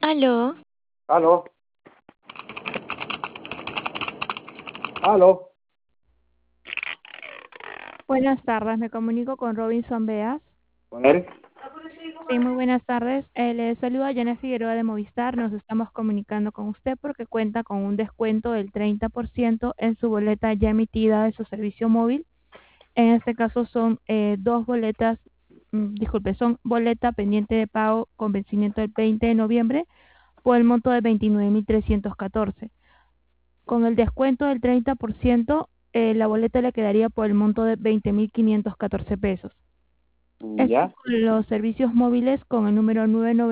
Aló, Aló, aló, Buenas tardes, me comunico con Robinson Beas. con él. Sí, muy buenas tardes. Le saluda Yana Figueroa de Movistar. Nos estamos comunicando con usted porque cuenta con un descuento del 30% en su boleta ya emitida de su servicio móvil. En este caso son dos boletas, son boleta pendiente de pago con vencimiento el 20 de noviembre por el monto de 29.314. Con el descuento del 30%, la boleta le quedaría por el monto de 20.514 pesos. Esto Ya, con los servicios móviles con el número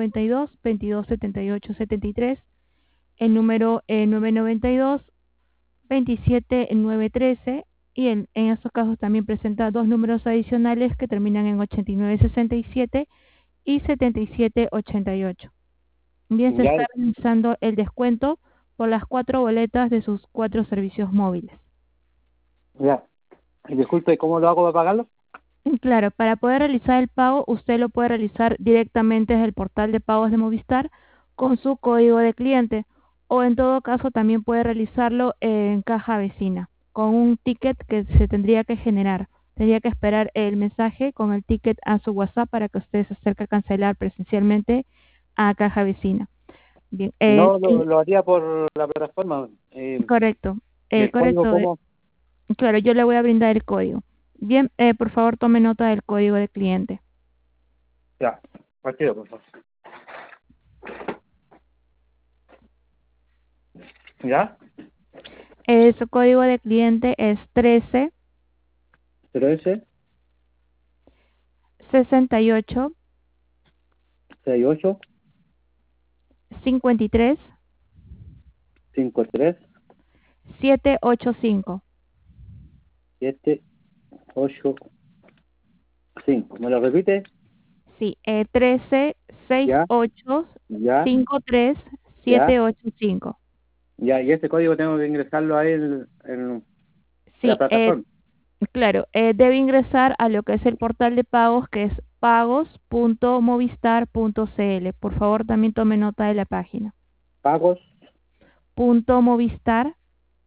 992-2278-73, el número 992-27913 y en estos casos también presenta dos números adicionales que terminan en 8967 y 7788. Bien, se ya, está realizando el descuento por las cuatro boletas de sus cuatro servicios móviles. ya. Y disculpe, ¿cómo lo hago para pagarlo? Claro, para poder realizar el pago, usted lo puede realizar directamente desde el portal de pagos de Movistar con su código de cliente o en todo caso también puede realizarlo en caja vecina con un ticket que se tendría que generar. Tendría que esperar el mensaje con el ticket a su WhatsApp para que usted se acerque a cancelar presencialmente a caja vecina. Bien, Si no, lo haría por la plataforma. correcto, ¿Y el código correcto. cómo? Claro, yo le voy a brindar el código. Bien, por favor tome nota del código de cliente. Ya, partido, por favor. ¿Ya? Su código de cliente es 13 13, 68 68, 53 53, 785. 7, 8, 5. ¿Me lo repite? Sí, 13 Ya, 68 ya, 53 ya, 785. ya. Y ese código tengo que ingresarlo ahí en la Sí, plataforma. claro, debe ingresar a lo que es el portal de pagos que es pagos.movistar.cl. Por favor, también tome nota de la página. Pagos, .movistar.cl.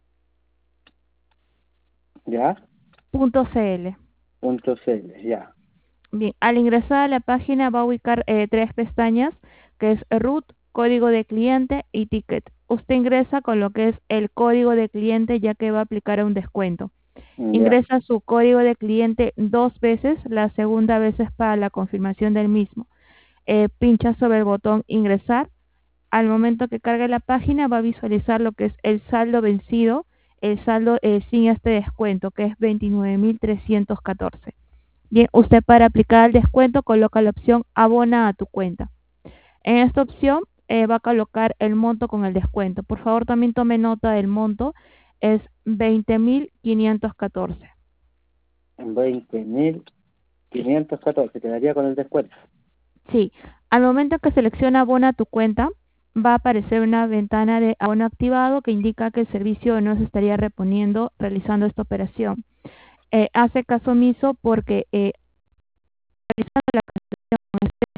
ya, punto CL, ya. Bien, al ingresar a la página va a ubicar tres pestañas, que es Root, código de cliente y ticket. Usted ingresa con lo que es el código de cliente ya que va a aplicar un descuento. Ya, Ingresa su código de cliente dos veces, la segunda vez es para la confirmación del mismo. Pincha sobre el botón ingresar. Al momento que cargue la página va a visualizar lo que es el saldo vencido, el saldo sin este descuento, que es 29.314. Bien, usted para aplicar el descuento coloca la opción abona a tu cuenta. En esta opción va a colocar el monto con el descuento. Por favor, también tome nota del monto. Es 20.514. 20.514, quedaría con el descuento. Sí, al momento que selecciona abona tu cuenta, va a aparecer una ventana de abono activado que indica que el servicio no se estaría reponiendo realizando esta operación. Hace caso omiso porque realizando la cancelación con este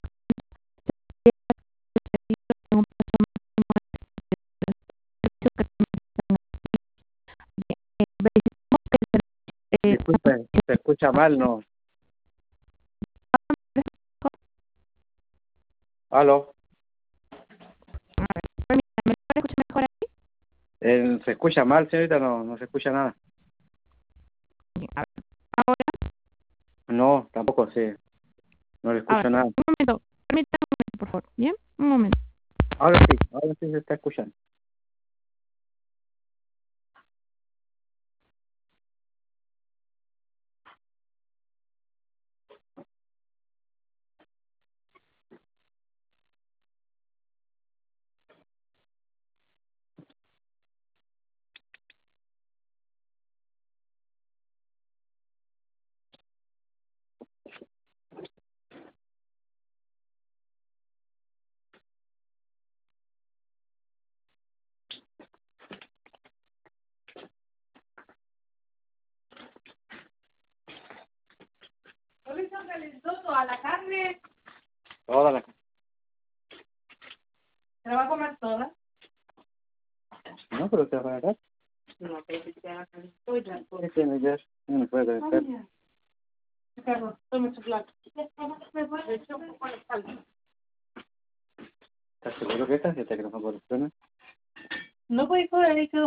servicio en un plazo máximo de servicio que verificamos que el Disculpe, se escucha mal, ¿no? Aló, permítame, ¿me puede escuchar mejor ahí? se escucha mal, señorita, no, no se escucha nada. A ver, ahora, No, tampoco se, no le ahora, escucho nada. un momento, permítame un momento, por favor, ¿bien? Un momento. Ahora sí se está escuchando. Toda la ¿Se la va a comer toda? No, pero te va a agarrar. No, pero si te hagas el ya. ¿Qué tiene ya? No me puede calentar. Carlos, tome su plato. Le echo un poco de sal. ¿Estás seguro que esta? ¿Ya te que no fue por el freno? No puede coger,